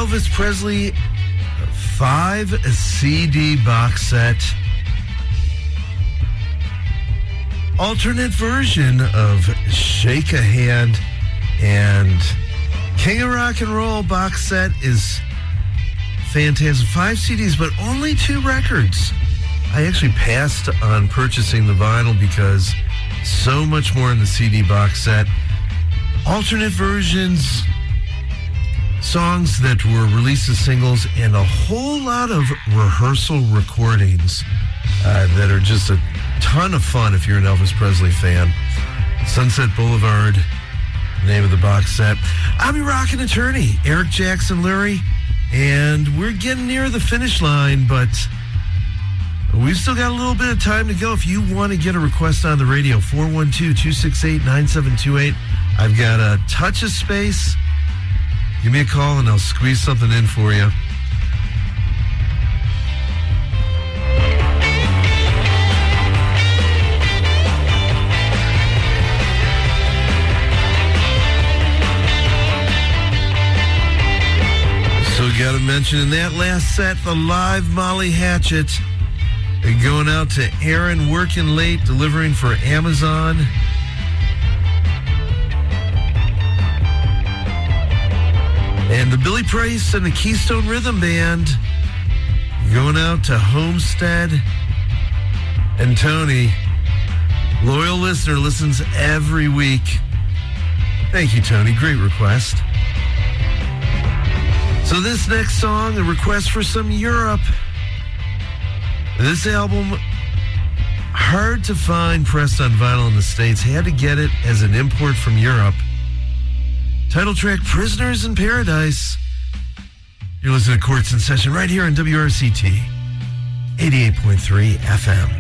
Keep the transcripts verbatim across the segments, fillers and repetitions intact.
Elvis Presley five C D box set. Alternate version of Shake a Hand, and King of Rock and Roll box set is fantastic. Five C Ds, but only two records. I actually passed on purchasing the vinyl because so much more in the C D box set. Alternate versions, songs that were released as singles, and a whole lot of rehearsal recordings uh, that are just a ton of fun if you're an Elvis Presley fan. Sunset Boulevard, name of the box set. I'm your rockin' attorney, Eric Jackson Lurie, and we're getting near the finish line, but we've still got a little bit of time to go. If you want to get a request on the radio, four one two, two six eight, nine seven two eight. I've got a touch of space. Give me a call and I'll squeeze something in for you. So got to mention in that last set, the live Molly Hatchet. Going out to Aaron, working late, delivering for Amazon. And the Billy Price and the Keystone Rhythm Band. Going out to Homestead and Tony. Loyal listener, listens every week. Thank you, Tony. Great request. So this next song, a request for some Europe. This album, hard to find pressed on vinyl in the States. Had to get it as an import from Europe. Title track, Prisoners in Paradise. You're listening to Courts in Session right here on W R C T, eighty-eight point three F M.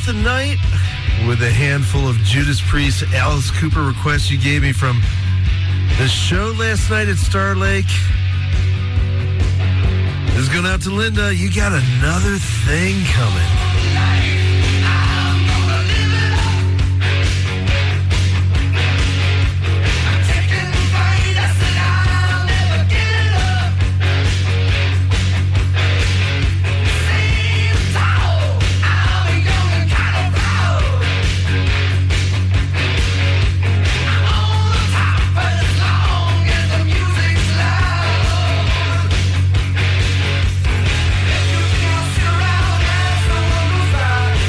out the night with a handful of Judas Priest, Alice Cooper requests you gave me from the show last night at Star Lake. This is going out to Linda. You got another thing coming. Around as someone who's right.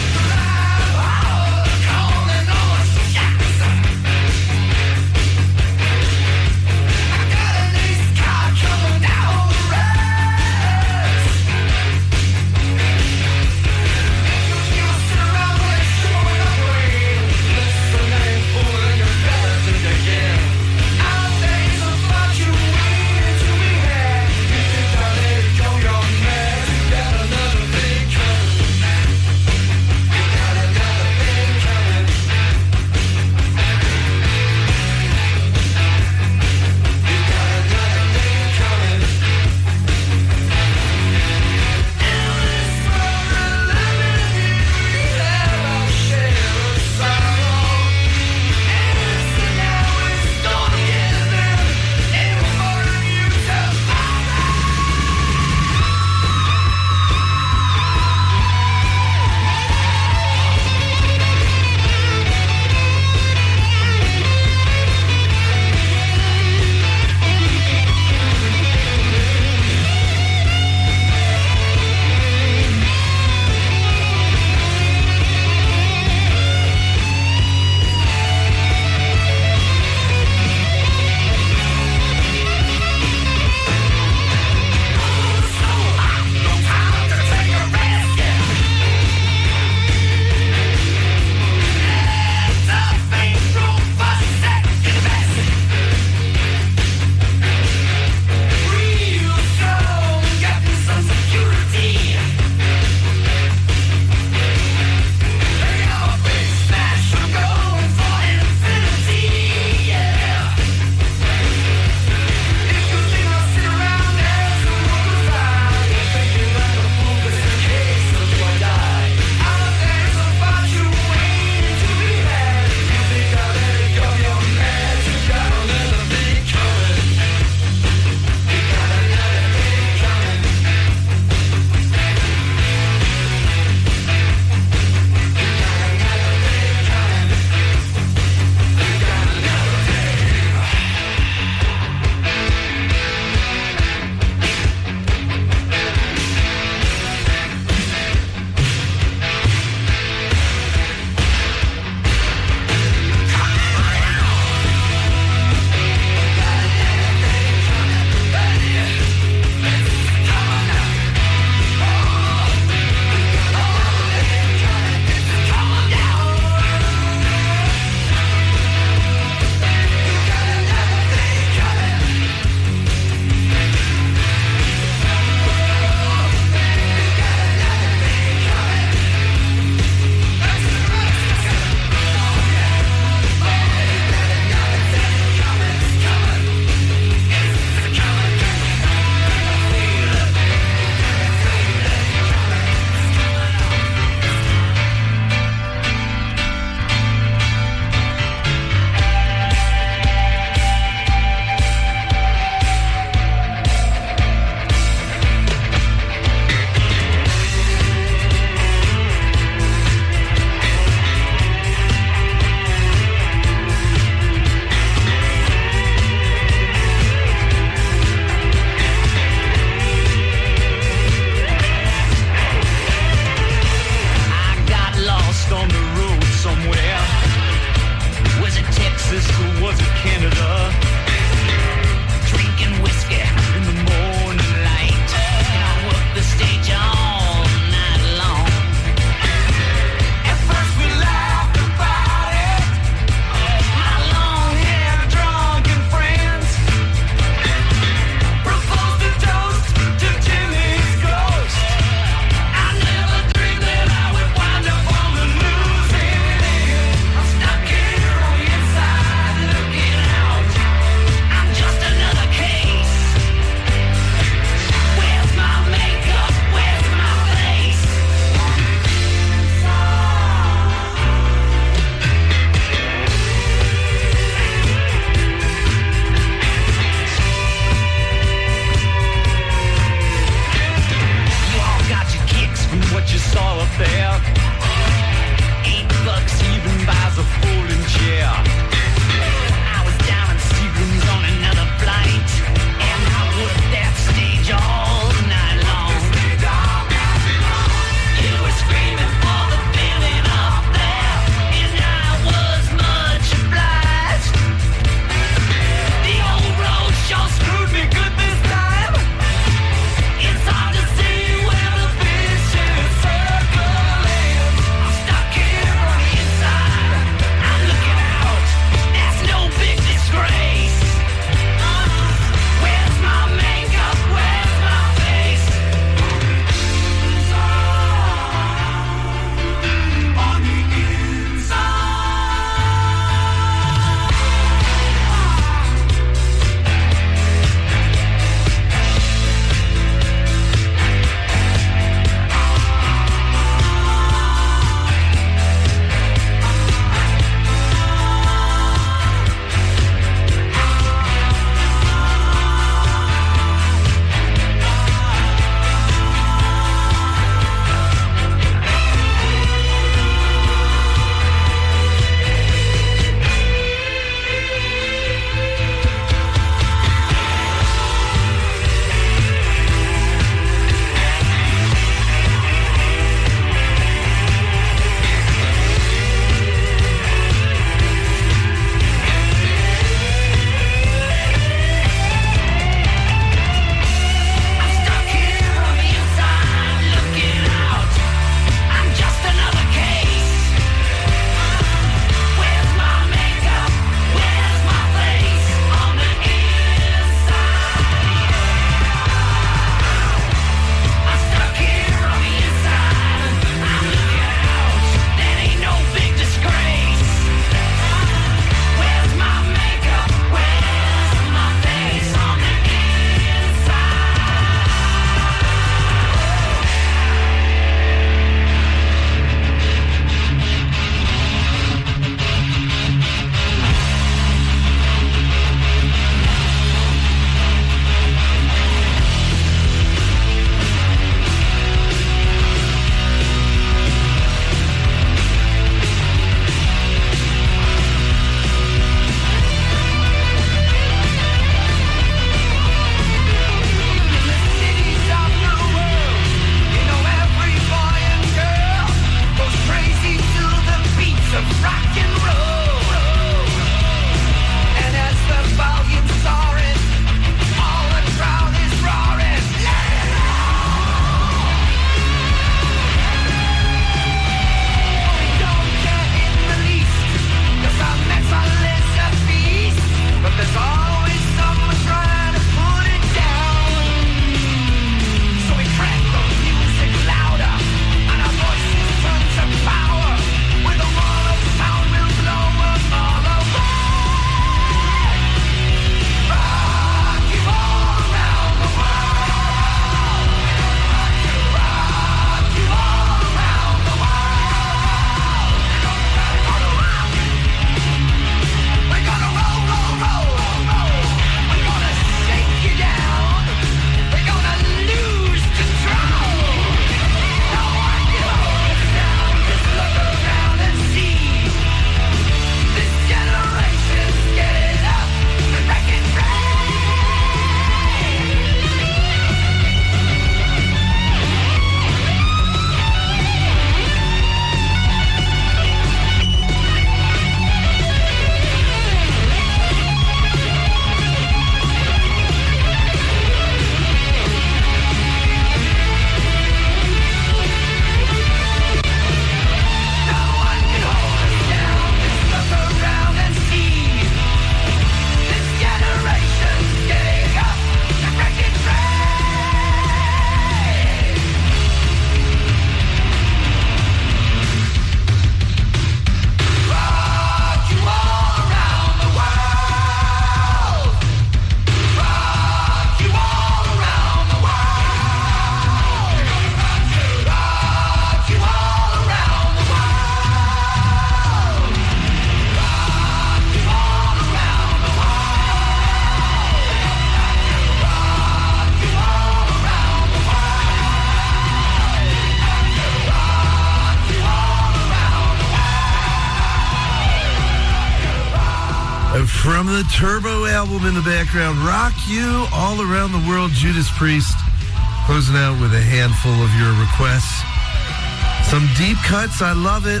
From the Turbo album in the background, Rock You All Around the World, Judas Priest, closing out with a handful of your requests. Some deep cuts, I love it.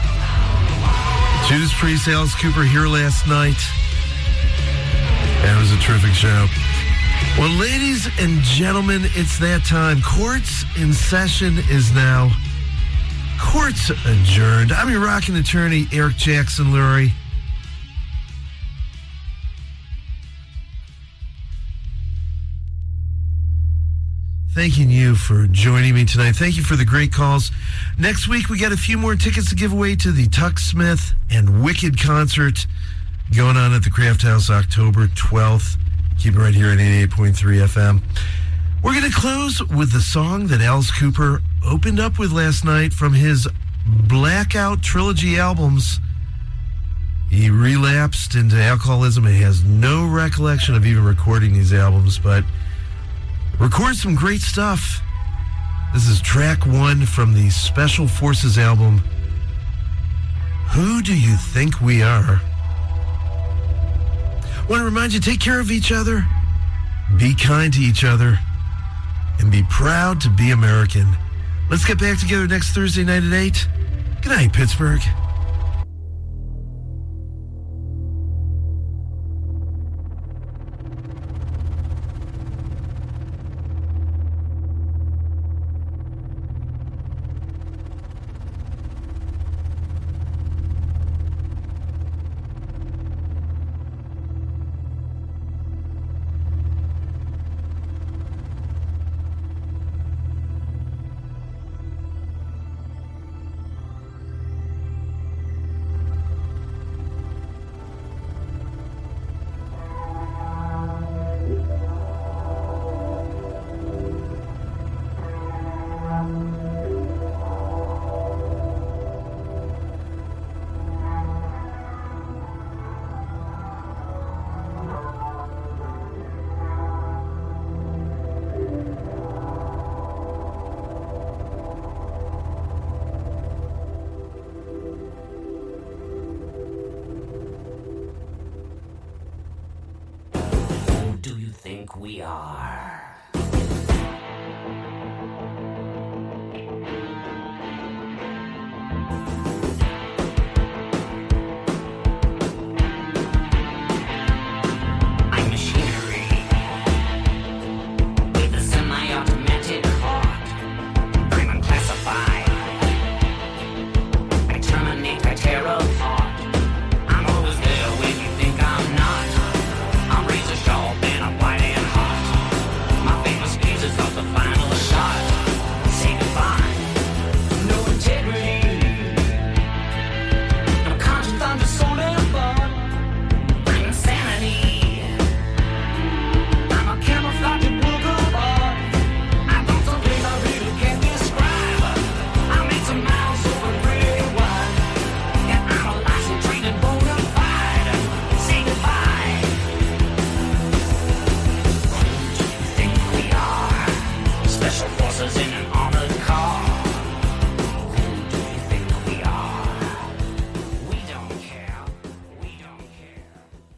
Judas Priest, Alice Cooper here last night. And it was a terrific show. Well, ladies and gentlemen, it's that time. Courts in session is now. Court's adjourned. I'm your rockin' attorney, Eric Jackson Lurie. Thanking you for joining me tonight. Thank you for the great calls. Next week, we got a few more tickets to give away to the Tuck Smith and Wicked concert going on at the Craft House October twelfth. Keep it right here at eighty-eight point three F M. We're going to close with the song that Alice Cooper opened up with last night from his Blackout Trilogy albums. He relapsed into alcoholism and has no recollection of even recording these albums, but record some great stuff. This is track one from the Special Forces album, Who Do You Think We Are? I want to remind you, take care of each other, be kind to each other, and be proud to be American. Let's get back together next Thursday night at eight. Good night, Pittsburgh. We are. I'm machinery with a semi-automatic heart. I'm unclassified. I terminate, I tear apart. I'm always there when you think I'm not. I'm razor sharp and I'm white and hot. My famous squeezes off the final shot. Say goodbye. No integrity. No conscience, I'm just soul and blood. I'm insanity. I'm a camouflaged boulevard. I don't something I really can't describe. I made some miles over pretty wide. And I'm a licensed, trained, bona fide. Say goodbye. Special forces in an armored car. Who do you think we are? We don't care. We don't care.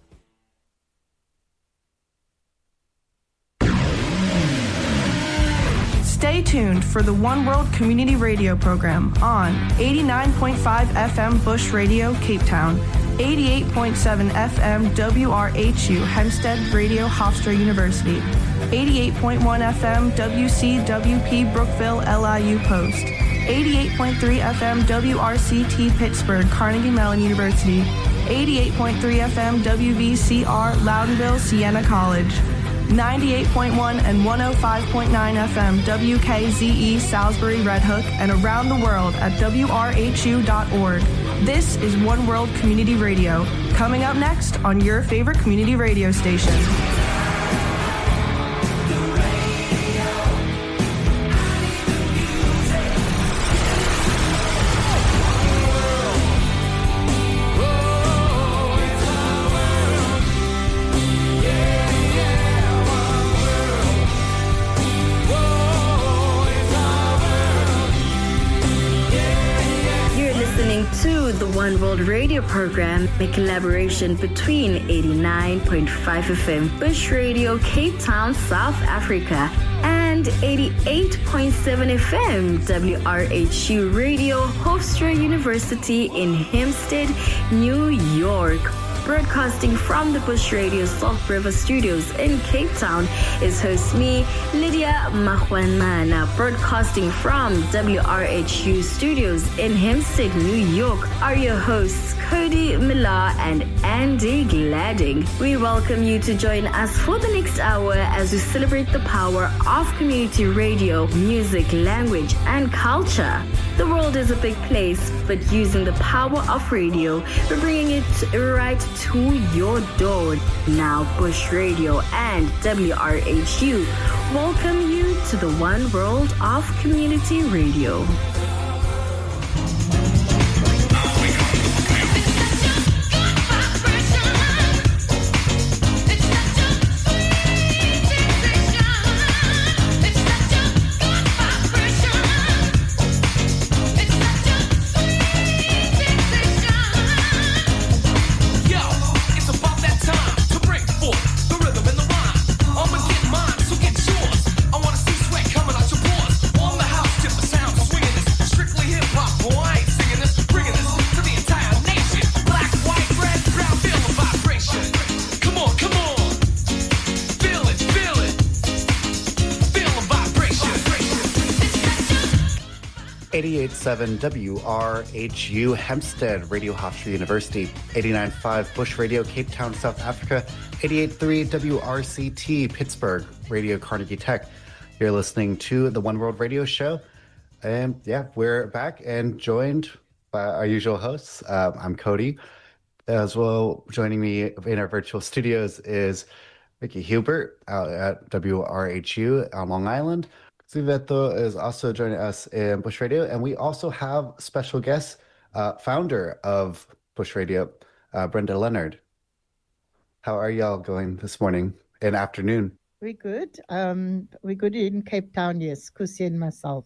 Stay tuned for the One World Community Radio program on eighty-nine point five F M Bush Radio, Cape Town, eighty-eight point seven F M W R H U Hempstead Radio, Hofstra University, eighty-eight point one F M W C W P Brookville L I U Post, eighty-eight point three F M W R C T Pittsburgh Carnegie Mellon University, eighty-eight point three F M W V C R Loudonville Siena College, ninety-eight point one and one oh five point nine F M W K Z E Salisbury Red Hook, and around the world at W R H U dot org. This is One World Community Radio, coming up next on your favorite community radio station. to the One World Radio program, a collaboration between eighty-nine point five F M Bush Radio, Cape Town, South Africa, and eighty-eight point seven F M W R H U Radio, Hofstra University in Hempstead, New York. Broadcasting from the Bush Radio Salt River Studios in Cape Town is host me, Lydia Mahwanmana. Broadcasting from W R H U Studios in Hempstead, New York are your hosts, Cody Millar and Andy Gladding. We welcome you to join us for the next hour as we celebrate the power of community radio, music, language, and culture. The world is a big place, but using the power of radio, we're bringing it right to your door. Now, Bush Radio and W R H U welcome you to the One World of Community Radio. eighty-eight point seven W R H U Hempstead, Radio Hofstra University, eighty-nine point five Bush Radio, Cape Town, South Africa, eighty-eight point three W R C T, Pittsburgh, Radio Carnegie Tech. You're listening to the One World Radio Show. And yeah, we're back and joined by our usual hosts. Uh, I'm Cody. As well, joining me in our virtual studios is Vicky Hubert out at W R H U on Long Island. Siveto is also joining us in Bush Radio, and we also have special guest, uh, founder of Bush Radio, uh, Brenda Leonard. How are y'all going this morning and afternoon? We're good. Um, we're good in Cape Town, yes, Kusi and myself.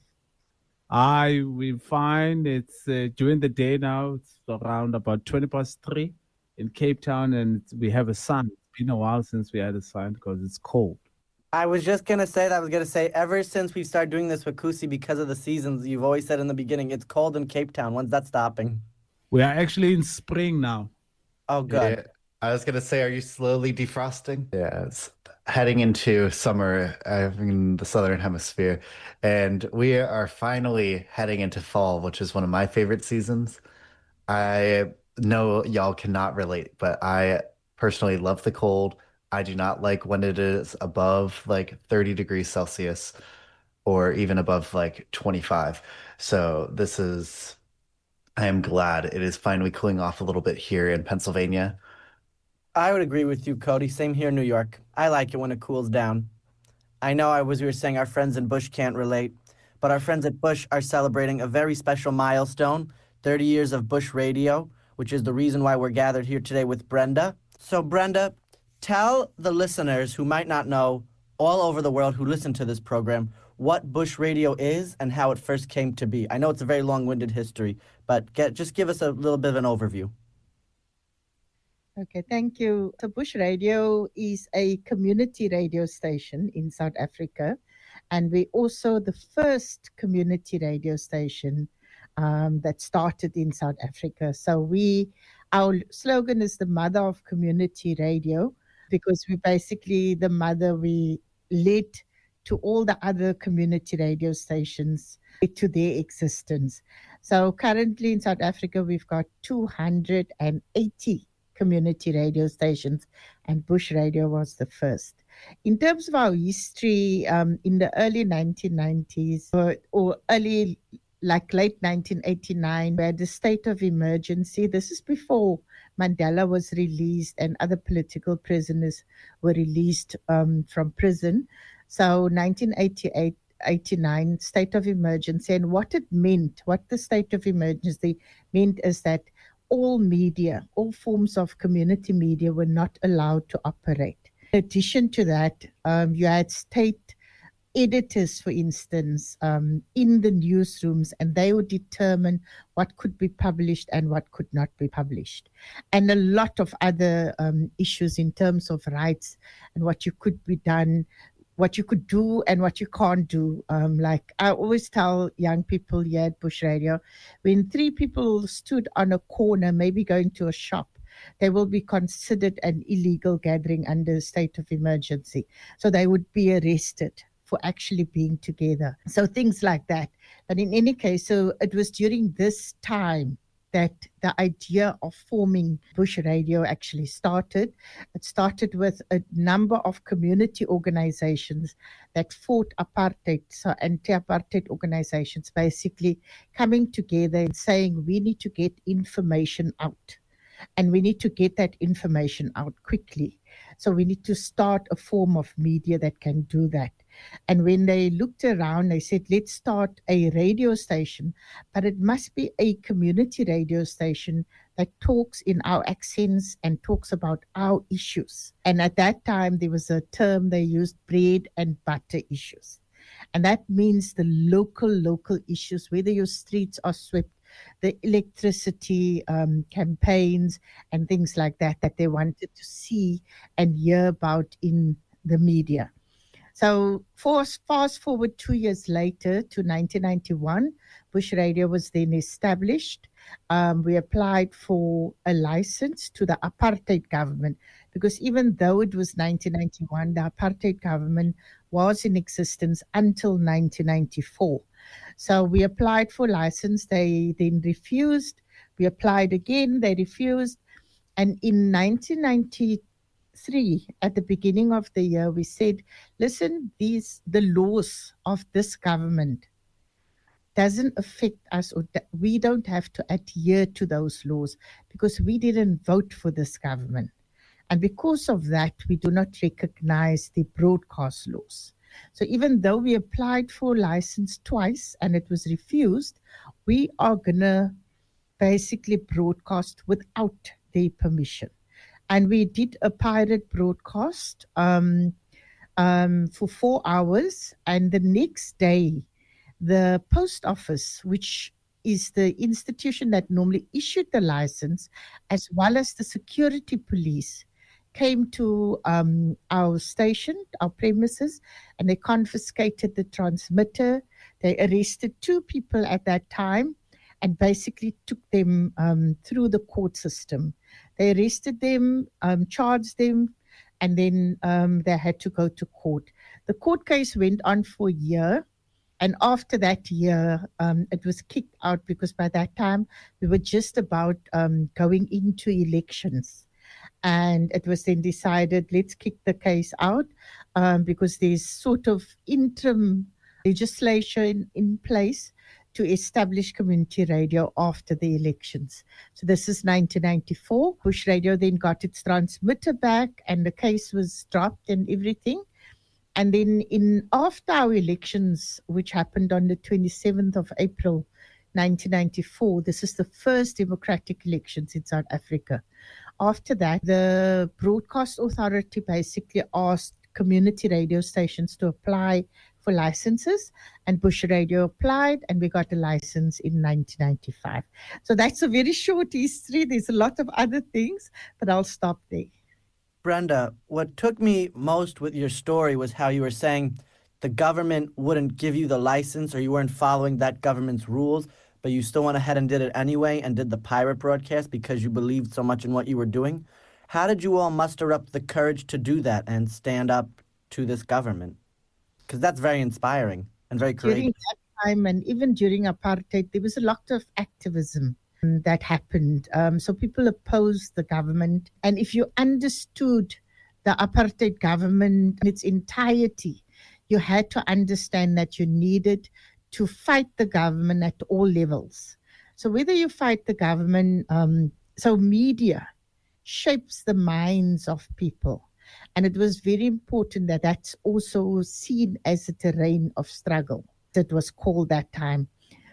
I we find it's uh, during the day now. It's around about twenty past three in Cape Town, and we have a sun. It's been a while since we had a sun because it's cold. I was just going to say that. I was going to say, ever since we started doing this with Kusi, because of the seasons, you've always said in the beginning, it's cold in Cape Town. When's that stopping? We are actually in spring now. Oh, good. Yeah, I was going to say, are you slowly defrosting? Yeah, it's heading into summer uh, in the Southern Hemisphere. And we are finally heading into fall, which is one of my favorite seasons. I know y'all cannot relate, but I personally love the cold. I do not like when it is above like thirty degrees Celsius or even above like twenty-five. So this is, I am glad it is finally cooling off a little bit here in Pennsylvania. I would agree with you, Cody. Same here in New York. I like it when it cools down. I know I was, we were saying our friends in Bush can't relate, but our friends at Bush are celebrating a very special milestone, thirty years of Bush Radio, which is the reason why we're gathered here today with Brenda. So Brenda, tell the listeners who might not know all over the world who listen to this program what Bush Radio is and how it first came to be. I know it's a very long-winded history, but get, just give us a little bit of an overview. Okay, thank you. So Bush Radio is a community radio station in South Africa, and we're also the first community radio station um, that started in South Africa. So we, our slogan is the mother of community radio, because we're basically the mother. We led to all the other community radio stations to their existence. So currently in South Africa, we've got two hundred eighty community radio stations, and Bush Radio was the first. In terms of our history, um, in the early nineteen nineties or, or early, like late nineteen eighty-nine, we had a state of emergency. This is before Mandela was released and other political prisoners were released um, from prison. So nineteen eighty-eight, eighty-nine, state of emergency. And what it meant, what the state of emergency meant is that all media, all forms of community media were not allowed to operate. In addition to that, um, you had state editors, for instance, um, in the newsrooms, and they would determine what could be published and what could not be published. And a lot of other um, issues in terms of rights and what you could be done, what you could do and what you can't do. Um, like I always tell young people here at Bush Radio, when three people stood on a corner, maybe going to a shop, they will be considered an illegal gathering under a state of emergency. So they would be arrested for actually being together. So things like that. But in any case, so it was during this time that the idea of forming Bush Radio actually started. It started with a number of community organizations that fought apartheid, so anti-apartheid organizations basically coming together and saying we need to get information out. And we need to get that information out quickly. So we need to start a form of media that can do that. And when they looked around, they said, let's start a radio station, but it must be a community radio station that talks in our accents and talks about our issues. And at that time, there was a term they used, bread and butter issues. And that means the local, local issues, whether your streets are swept, the electricity um, campaigns and things like that, that they wanted to see and hear about in the media. So fast, fast forward two years later to nineteen ninety-one, Bush Radio was then established. Um, we applied for a license to the apartheid government because even though it was nineteen ninety-one, the apartheid government was in existence until nineteen ninety-four. So we applied for license. They then refused. We applied again. They refused. And in nineteen ninety-three, at the beginning of the year, we said, listen, these the laws of this government doesn't affect us, or we don't have to adhere to those laws because we didn't vote for this government. And because of that, we do not recognize the broadcast laws. So even though we applied for a license twice and it was refused, we are going to basically broadcast without their permission. And we did a pirate broadcast um, um, for four hours. And the next day, the post office, which is the institution that normally issued the license, as well as the security police, came to um, our station, our premises, and they confiscated the transmitter. They arrested two people at that time and basically took them um, through the court system. They arrested them, um, charged them, and then um, they had to go to court. The court case went on for a year. And after that year, um, it was kicked out because by that time, we were just about um, going into elections. And it was then decided, let's kick the case out um, because there's sort of interim legislation in place to establish community radio after the elections. So this is nineteen ninety-four. Bush Radio then got its transmitter back and the case was dropped and everything. And then in after our elections, which happened on the twenty-seventh of April, nineteen ninety-four, this is the first democratic elections in South Africa. After that, the Broadcast Authority basically asked community radio stations to apply for licenses, and Bush Radio applied, and we got a license in nineteen ninety-five. So that's a very short history. There's a lot of other things, but I'll stop there. Brenda, what took me most with your story was how you were saying the government wouldn't give you the license or you weren't following that government's rules, but you still went ahead and did it anyway and did the pirate broadcast because you believed so much in what you were doing. How did you all muster up the courage to do that and stand up to this government? Because that's very inspiring and very courageous. During that time and even during apartheid, there was a lot of activism that happened. Um, so people opposed the government. And if you understood the apartheid government in its entirety, you had to understand that you needed to fight the government at all levels. So whether you fight the government, um, so media shapes the minds of people. And it was very important that that's also seen as a terrain of struggle. That was called that time.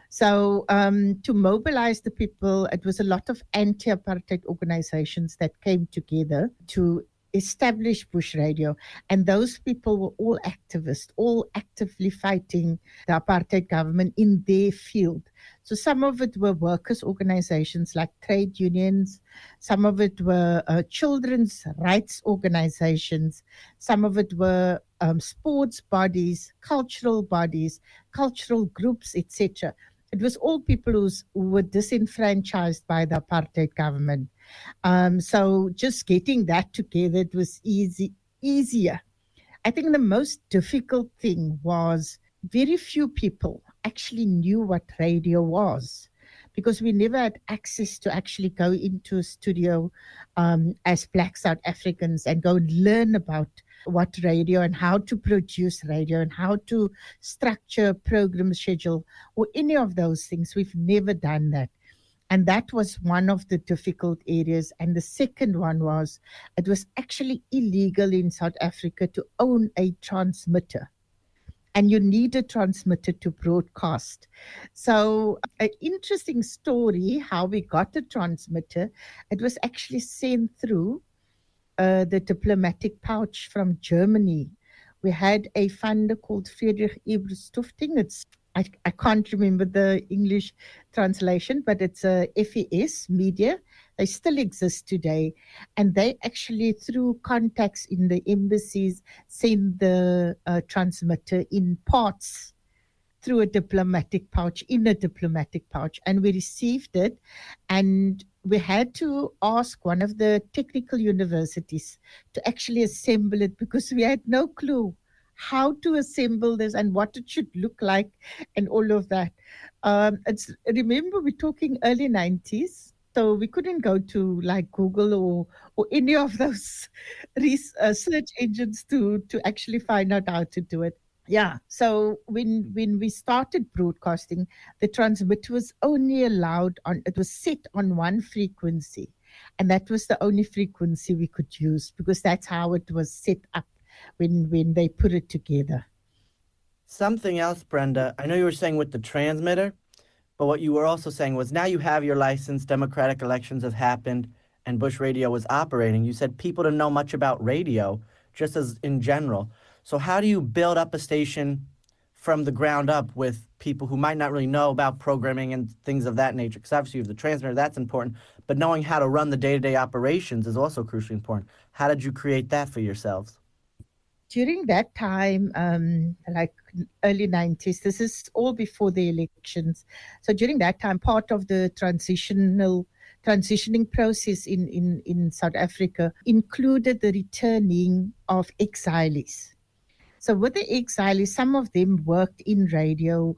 So um, to mobilize the people, it was a lot of anti-apartheid organizations that came together to establish Bush Radio. And those people were all activists, all actively fighting the apartheid government in their field. So some of it were workers' organizations like trade unions. Some of it were uh, children's rights organizations. Some of it were um, sports bodies, cultural bodies, cultural groups, et cetera. It was all people who's, who were disenfranchised by the apartheid government. Um, so just getting that together, it was easy, easier. I think the most difficult thing was very few people actually knew what radio was, because we never had access to actually go into a studio um, as Black South Africans and go and learn about what radio and how to produce radio and how to structure a program schedule or any of those things. We've never done that. And that was one of the difficult areas. And the second one was it was actually illegal in South Africa to own a transmitter. And you need a transmitter to broadcast. So an interesting story how we got a transmitter. It was actually sent through uh, the diplomatic pouch from Germany. We had a funder called Friedrich Eberstufting. It's I, I can't remember the English translation, but it's a F E S media. They still exist today. And they actually, through contacts in the embassies, send the uh, transmitter in parts through a diplomatic pouch, in a diplomatic pouch. And we received it. And we had to ask one of the technical universities to actually assemble it because we had no clue how to assemble this and what it should look like and all of that. Um, it's, remember, we're talking early nineties. So we couldn't go to like Google or or any of those res- uh, search engines to to actually find out how to do it. Yeah. So when when we started broadcasting, the transmitter was only allowed on. It was set on one frequency, and that was the only frequency we could use because that's how it was set up when when they put it together. Something else, Brenda. I know you were saying with the transmitter. But what you were also saying was now you have your license, democratic elections have happened, and Bush Radio was operating. You said people didn't know much about radio, just as in general. So how do you build up a station from the ground up with people who might not really know about programming and things of that nature? Because obviously you have the transmitter, that's important. But knowing how to run the day-to-day operations is also crucially important. How did you create that for yourselves? During that time, um, like early nineties, this is all before the elections. So during that time, part of the transitional transitioning process in, in, in South Africa included the returning of exilees. So with the exilees, some of them worked in radio.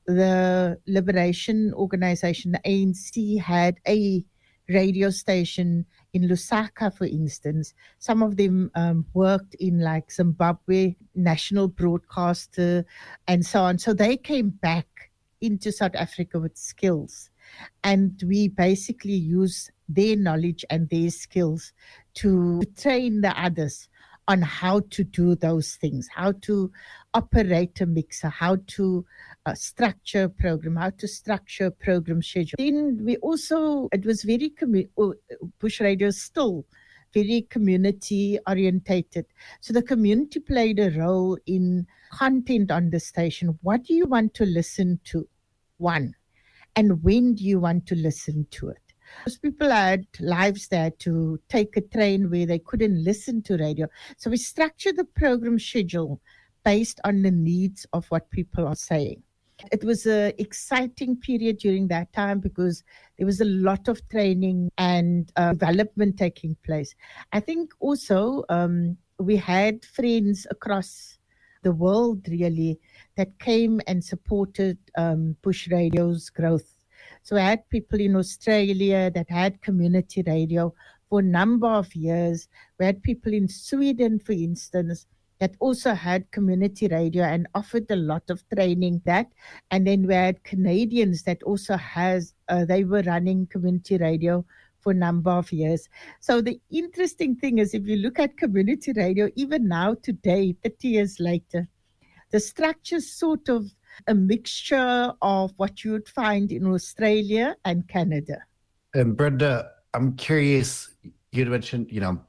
The Liberation Organization, the A N C, had a radio station in Lusaka, for instance. Some of them um, worked in like Zimbabwe, national broadcaster, and so on. So they came back into South Africa with skills. And we basically use their knowledge and their skills to train the others on how to do those things, how to operate a mixer, how to uh, structure a program, how to structure a program schedule. Then we also, it was very, commu- Bush Radio is still very community orientated. So the community played a role in content on the station. What do you want to listen to? One. And when do you want to listen to it? Most people had lives there to take a train where they couldn't listen to radio. So we structured the program schedule based on the needs of what people are saying. It was an exciting period during that time because there was a lot of training and uh, development taking place. I think also um, we had friends across the world really that came and supported um, Bush Radio's growth. So I had people in Australia that had community radio for a number of years. We had people in Sweden, for instance, that also had community radio and offered a lot of training that. And then we had Canadians that also has, uh, they were running community radio for a number of years. So the interesting thing is if you look at community radio, even now today, thirty years later, the structure is sort of a mixture of what you would find in Australia and Canada. And Brenda, I'm curious, you had mentioned, you know,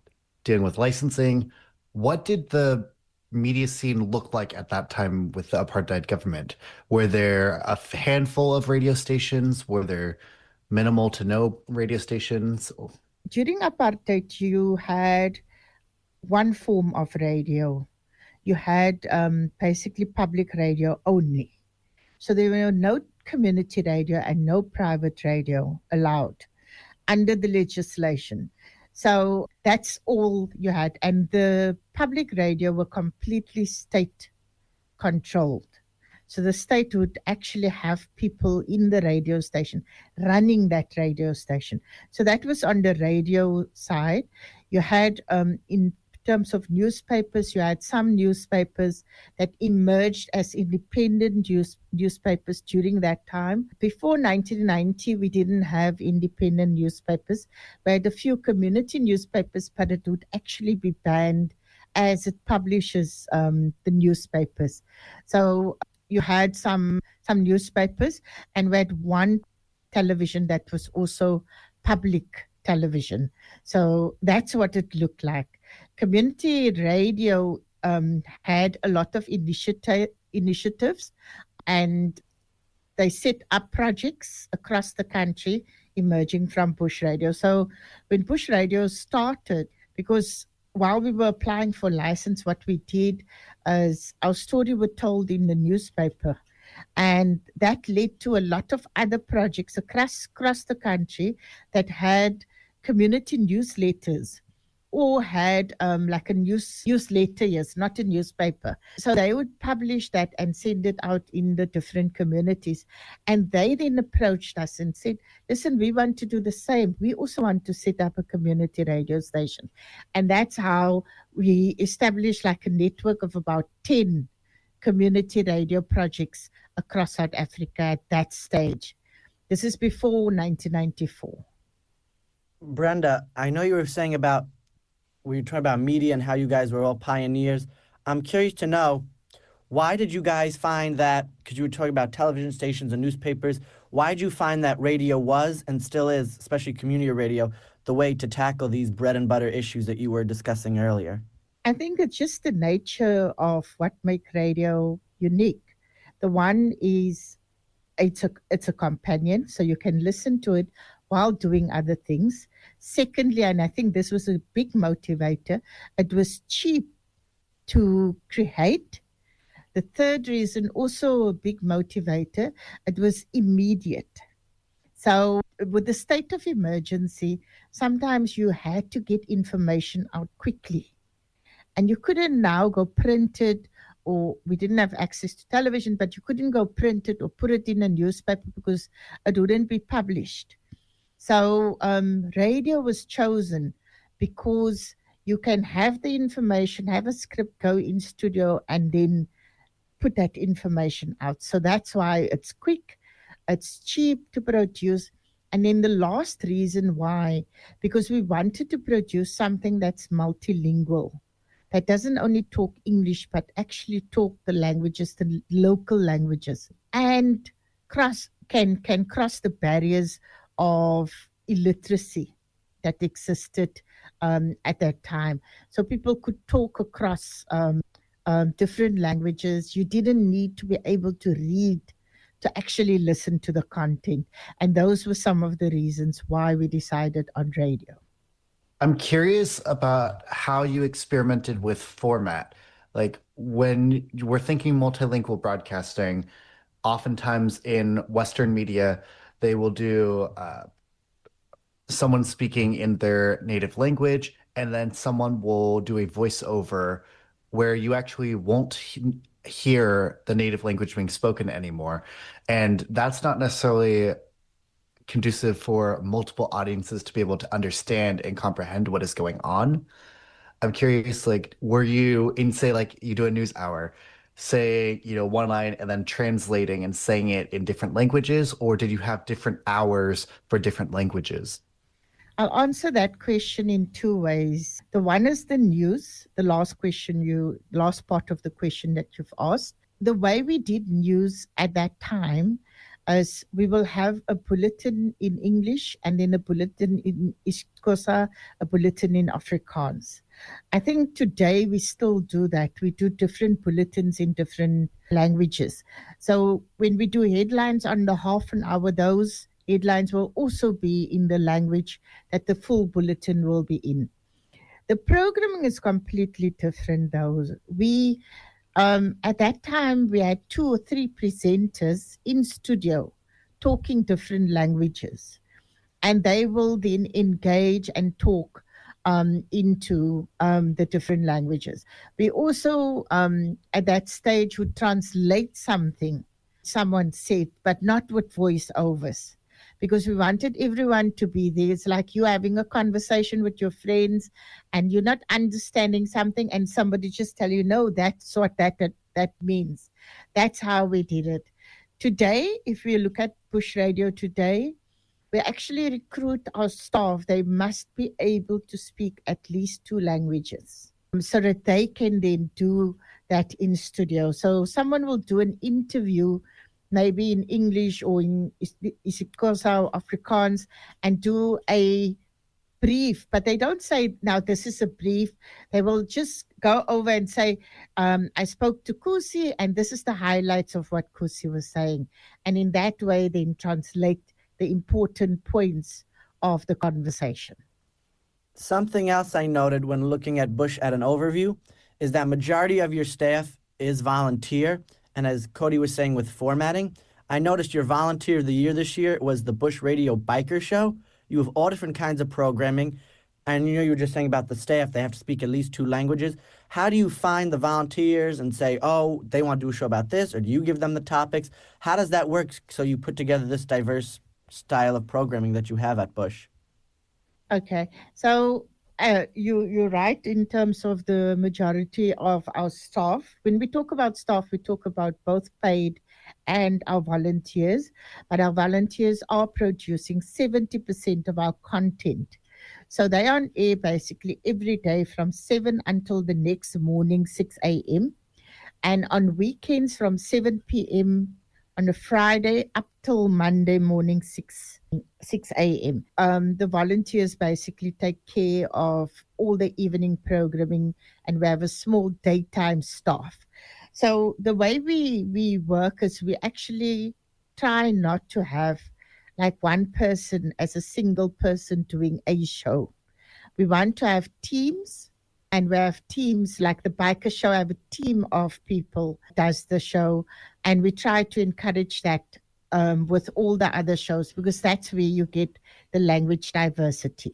dealing with licensing. What did the media scene look like at that time with the apartheid government? Were there a handful of radio stations? Were there minimal to no radio stations? During apartheid, you had one form of radio. You had um, basically public radio only. So there were no community radio and no private radio allowed under the legislation. So that's all you had. And the public radio were completely state controlled. So the state would actually have people in the radio station running that radio station. So that was on the radio side. You had, um, in terms of newspapers, you had some newspapers that emerged as independent news, newspapers during that time. Before nineteen ninety, we didn't have independent newspapers. We had a few community newspapers, but it would actually be banned as it publishes um, the newspapers. So you had some some newspapers, and we had one television that was also public television. So that's what it looked like. Community radio um, had a lot of initiati- initiatives, and they set up projects across the country emerging from Bush Radio. So when Bush Radio started, because while we were applying for license, what we did is our story was told in the newspaper. And that led to a lot of other projects across, across the country that had community newsletters or had um, like a news newsletter, yes, not a newspaper. So they would publish that and send it out in the different communities. And they then approached us and said, listen, we want to do the same. We also want to set up a community radio station. And that's how we established like a network of about ten community radio projects across South Africa at that stage. This is before nineteen ninety-four. Brenda, I know you were saying about, we were talking about media and how you guys were all pioneers. I'm curious to know, why did you guys find that, because you were talking about television stations and newspapers, why did you find that radio was and still is, especially community radio, the way to tackle these bread and butter issues that you were discussing earlier? I think it's just the nature of what makes radio unique. The one is it's a it's a companion, so you can listen to it while doing other things. Secondly, and I think this was a big motivator, it was cheap to create. The third reason, also a big motivator, it was immediate. So with the state of emergency, sometimes you had to get information out quickly. And you couldn't now go print it, or we didn't have access to television, but you couldn't go print it or put it in a newspaper because it wouldn't be published. So um, radio was chosen because you can have the information, have a script, go in studio, and then put that information out. So that's why it's quick, it's cheap to produce. And then the last reason why, because we wanted to produce something that's multilingual, that doesn't only talk English, but actually talk the languages, the local languages, and cross can can cross the barriers of illiteracy that existed um, at that time. So people could talk across um, um, different languages. You didn't need to be able to read to actually listen to the content. And those were some of the reasons why we decided on radio. I'm curious about how you experimented with format. Like when we're thinking multilingual broadcasting, oftentimes in Western media, they will do uh, someone speaking in their native language, and then someone will do a voiceover where you actually won't he- hear the native language being spoken anymore. And that's not necessarily conducive for multiple audiences to be able to understand and comprehend what is going on. I'm curious, like, were you in, say, like you do a news hour, say, you know, one line and then translating and saying it in different languages, or did you have different hours for different languages? I'll answer that question in two ways. The one is the news, the last question you, last part of the question that you've asked. The way we did news at that time, as we will have a bulletin in English and then a bulletin in isiXhosa, a bulletin in Afrikaans. I think today we still do that. We do different bulletins in different languages. So when we do headlines on the half an hour, those headlines will also be in the language that the full bulletin will be in. The programming is completely different though. We Um, at that time, we had two or three presenters in studio talking different languages, and they will then engage and talk um, into um, the different languages. We also, um, at that stage, would translate something someone said, but not with voiceovers, because we wanted everyone to be there. It's like you having a conversation with your friends and you're not understanding something and somebody just tell you, no, that's what that, that, that means. That's how we did it. Today, if we look at Bush Radio today, we actually recruit our staff. They must be able to speak at least two languages so that they can then do that in studio. So someone will do an interview maybe in English or in isiXhosa or Afrikaans, and do a brief, but they don't say, now this is a brief. They will just go over and say, um, I spoke to Kusi, and this is the highlights of what Kusi was saying. And in that way, then translate the important points of the conversation. Something else I noted when looking at Bush at an overview is that majority of your staff is volunteer. And as Cody was saying with formatting, I noticed your volunteer of the year this year was the Bush Radio Biker Show. You have all different kinds of programming. And you know, you were just saying about the staff, they have to speak at least two languages. How do you find the volunteers and say, oh, they want to do a show about this? Or do you give them the topics? How does that work so you put together this diverse style of programming that you have at Bush? Okay. So Uh, you, you're right in terms of the majority of our staff. When we talk about staff, we talk about both paid and our volunteers. But our volunteers are producing seventy percent of our content. So they are on air basically every day from seven until the next morning, six a.m. And on weekends from seven p.m. on a Friday up till Monday morning, six a.m. Um, the volunteers basically take care of all the evening programming, and we have a small daytime staff. So the way we, we work is we actually try not to have like one person as a single person doing a show. We want to have teams, and we have teams like the Biker Show. I have a team of people that does the show, and we try to encourage that um, with all the other shows, because that's where you get the language diversity.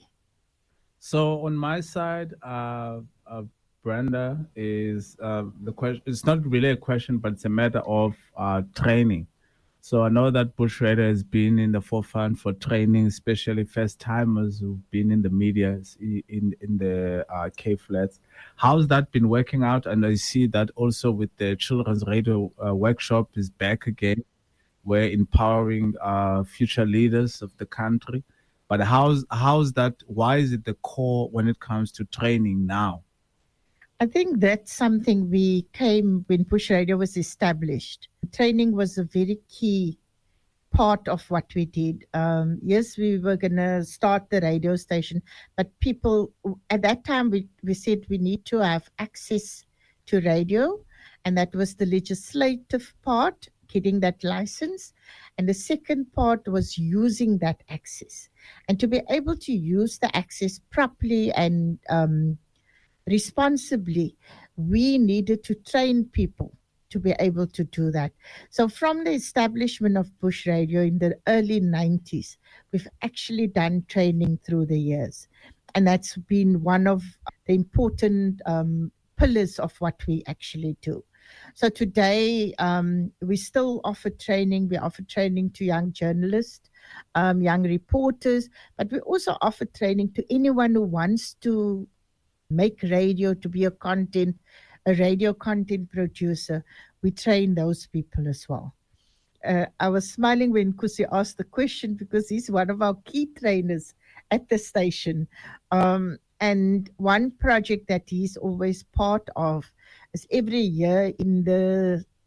So on my side, uh, uh, Brenda, is uh, the question. It's not really a question, but it's a matter of uh, training. So I know that Bush Radio has been in the forefront for training, especially first timers who've been in the media, in in the uh, K flats. How's that been working out? And I see that also with the Children's Radio uh, Workshop is back again. We're empowering uh, future leaders of the country. But how's how's that? Why is it the core when it comes to training now? I think that's something we came when Bush Radio was established. Training was a very key part of what we did. Um, yes, we were going to start the radio station, but people, at that time, we, we said we need to have access to radio, and that was the legislative part, getting that license. And the second part was using that access. And to be able to use the access properly and um, responsibly, we needed to train people to be able to do that. So from the establishment of Bush Radio in the early nineties, we've actually done training through the years. And that's been one of the important um, pillars of what we actually do. So today, um, we still offer training. We offer training to young journalists, um, young reporters, but we also offer training to anyone who wants to make radio, to be a content, a radio content producer. We train those people as well. Uh, I was smiling when Kusi asked the question because he's one of our key trainers at the station. Um, and one project that he's always part of is every year in the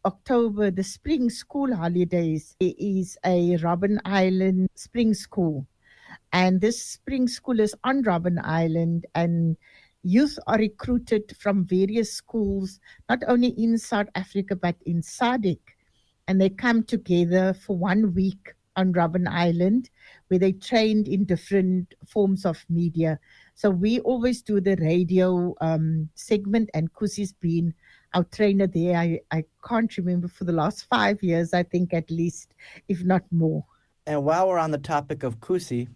October, the spring school holidays, there is a Robben Island spring school. And this spring school is on Robben Island, and youth are recruited from various schools, not only in South Africa, but in S A D C. And they come together for one week on Robben Island, where they trained in different forms of media. So we always do the radio um, segment, and Kusi's been our trainer there. I, I can't remember, for the last five years, I think at least, if not more. And while we're on the topic of Kusi,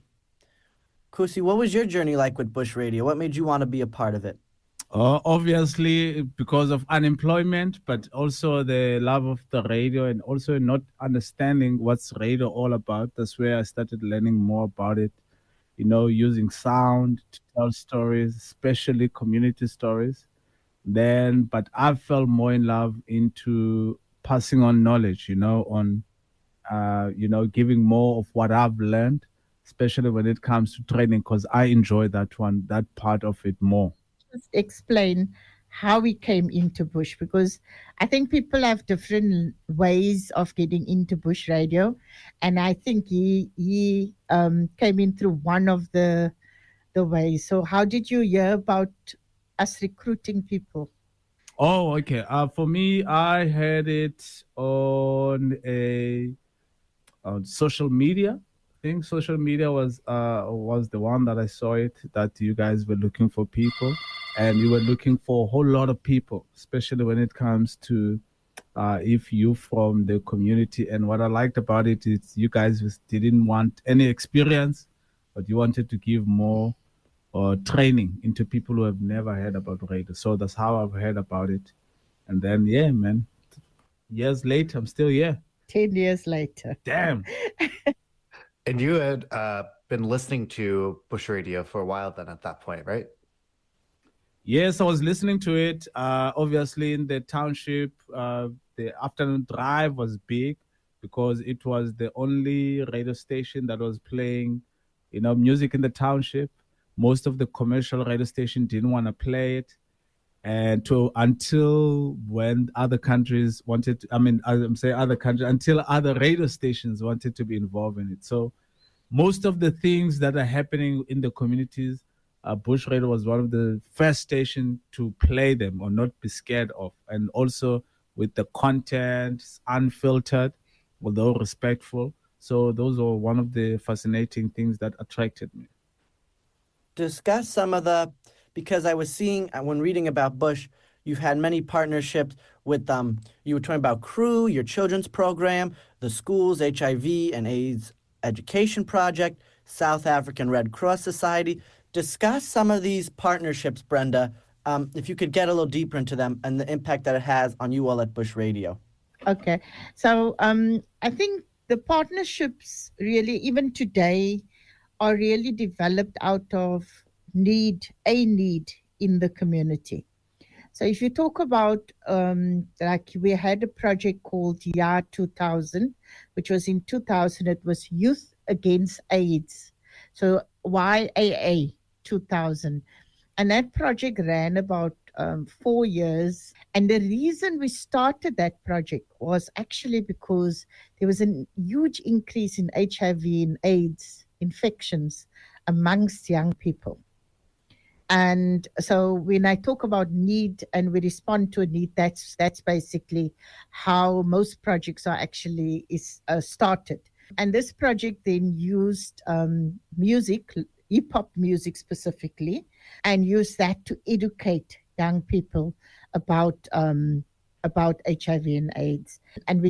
Kusi, what was your journey like with Bush Radio? What made you want to be a part of it? Uh, obviously, because of unemployment, but also the love of the radio, and also not understanding what's radio all about. That's where I started learning more about it, you know, using sound to tell stories, especially community stories. Then, but I fell more in love into passing on knowledge, you know, on, uh, you know, giving more of what I've learned, especially when it comes to training, because I enjoy that one, that part of it more. Just explain how we came into Bush, because I think people have different ways of getting into Bush Radio, and I think he he um, came in through one of the the ways. So how did you hear about us recruiting people? Oh, okay. Uh, for me, I had it on a on social media. I think social media was uh was the one that I saw it, that you guys were looking for people, and you were looking for a whole lot of people, especially when it comes to uh if you from the community. And what I liked about it is you guys just didn't want any experience, but you wanted to give more uh, training into people who have never heard about radio. So that's how I've heard about it. And then yeah, man, years later, I'm still here. Ten years later. Damn. And you had uh, been listening to Bush Radio for a while then at that point, right? Yes, I was listening to it. Uh, obviously, in the township, uh, the afternoon drive was big because it was the only radio station that was playing, you know, music in the township. Most of the commercial radio station didn't want to play it. And to until when other countries wanted to, I mean, I'm saying other countries, until other radio stations wanted to be involved in it. So most of the things that are happening in the communities, uh, Bush Radio was one of the first stations to play them or not be scared of. And also with the content, unfiltered, although respectful. So those are one of the fascinating things that attracted me. Discuss some of the, because I was seeing, uh, when reading about Bush, you've had many partnerships with, um, you were talking about Crew, your children's program, the school's H I V and AIDS education project, South African Red Cross Society. Discuss some of these partnerships, Brenda, um, if you could get a little deeper into them and the impact that it has on you all at Bush Radio. Okay. So um, I think the partnerships really, even today, are really developed out of need, a need in the community. So if you talk about, um, like we had a project called Y A two thousand, which was in two thousand, it was Youth Against AIDS. So Y A A two thousand. And that project ran about um, four years. And the reason we started that project was actually because there was a huge increase in H I V and AIDS infections amongst young people. And so when I talk about need and we respond to a need, that's that's basically how most projects are actually is uh, started. And this project then used um, music, hip-hop music specifically, and used that to educate young people about um, about H I V and AIDS. And we